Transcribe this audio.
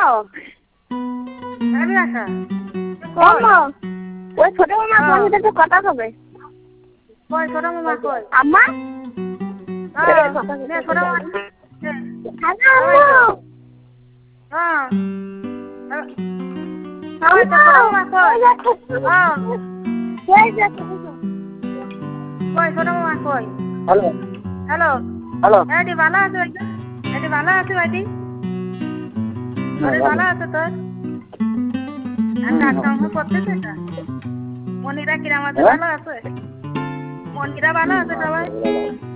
আরে আশা ওই ছোট মামা তোমার সাথে একটু কথা হবে। কই ছোট মামা কই? আম্মা নে ছোট মামা হ্যাঁ কই তো ছোট মামা কই? কই ছোট মামা কই? হ্যালো হ্যালো হ্যালো এটি ভালো আছে ভাইটি? এটি ভালো আছে ভাইটি? আরে ভালো আছে তোর? আর কাজ কাম করতেছে না? মনিরা কিরাম আছে? ভালো আছে? মনিরা ভালো আছে সবাই?